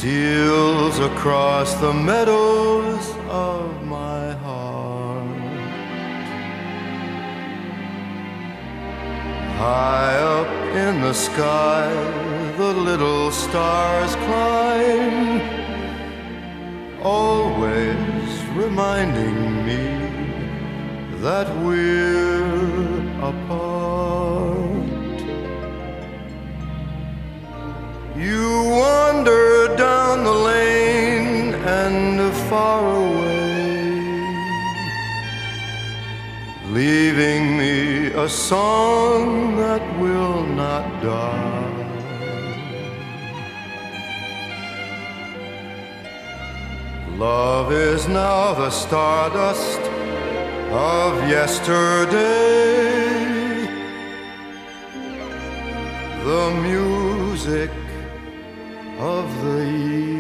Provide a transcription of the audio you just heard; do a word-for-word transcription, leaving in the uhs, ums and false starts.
steals across the meadows of my heart. High up in the sky, the little stars climb, always reminding me that we're apart. You wander down the lane and far away, leaving me a song that will not die. Love is now the stardust of yesterday, the music of the year.